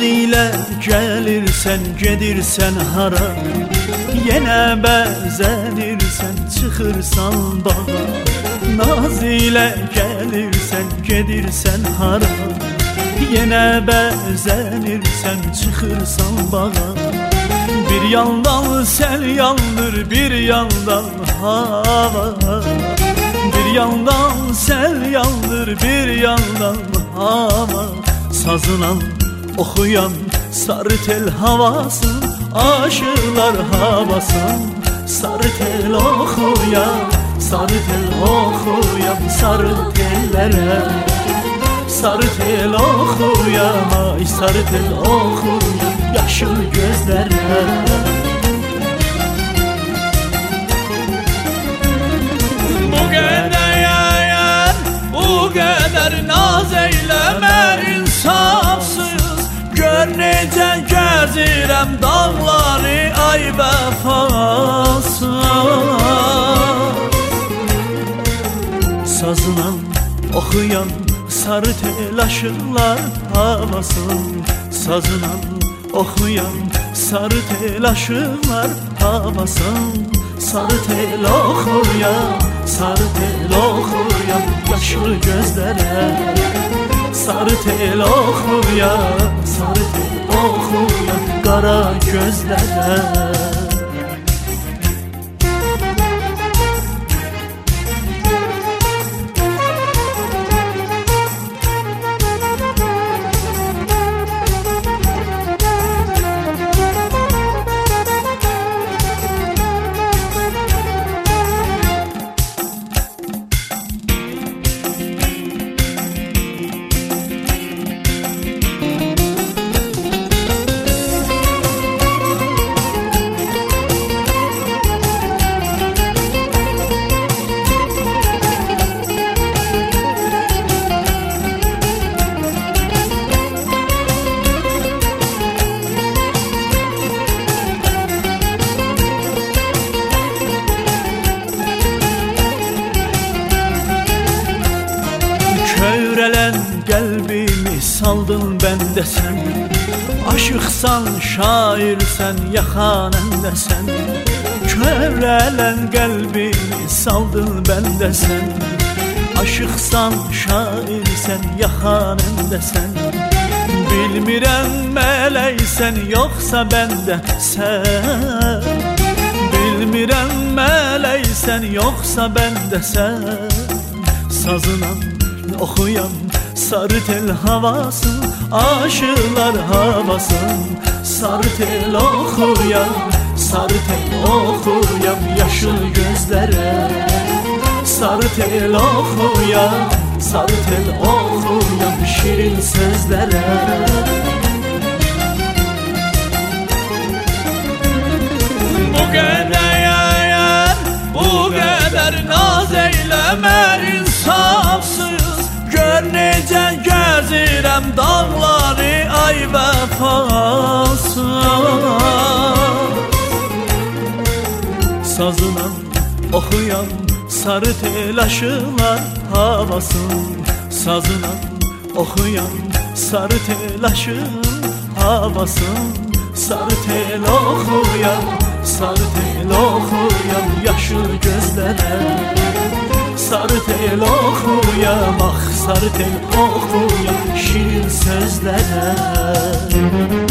ile gelirsen gedirsen hara, yine bezenirsen çıkırsan bağa. Naz ile gelirsen gedirsen hara, yine bezenirsen çıkırsan bağa. Bir yandan sel yandır, bir yandan hava. Bir yandan sel yandır, bir yandan hava. Sazınan, okuyan, sarı tel havasın, aşıklar havasın. Sarı tel okuyan, sarı tel okuyan, sarı tellere. Sarı tel okuyan, ay sarı tel okuyan, yaşıl gözlere. Bu kadar yayar, bu kadar naz eyleme insafsız. Gör necə gəzirəm dağları ay vəfasız. Sazınan, okuyan, sarı tel aşıklar havasın. Sazınan, okuyan, sarı tel aşıklar havasın. Sarı tel okuyan, sarı tel okuyan, yaşlı gözlere. Sarı tel okuyan, sarı tel okuyan, kara gözlere. Kövrelen kalbimi saldın bende sen. Aşıksan, şairsen, yakanende sen. Kövrelen kalbimi saldın bende sen. Aşıksan, şairsen, yakanende sen. Bilmirəm mələksən yoxsa bəndə sən. Bilmirəm mələksən yoxsa bəndə sən. Sazınan, okuyan, sarı tel havasın, aşıklar havasın. Sarı tel okuyan, sarı tel okuyan, yaşıl gözlere. Sarı tel okuyan, sarı tel okuyan, şirin sözlere. Bu kadar yayar, bu kadar naz eyleme insafsız. Gör necə gəzirəm dağları ay vəfasız. Sazınan, okuyan, sarı tel aşıklar havasın. Sazınan, okuyan, sarı tel aşığın havasın. Sarı tel okuyan, sarı tel okuyan, yaşıl gözlere. Sarı tel okuyan, ah sarı tel okuyan, şirin sözlere.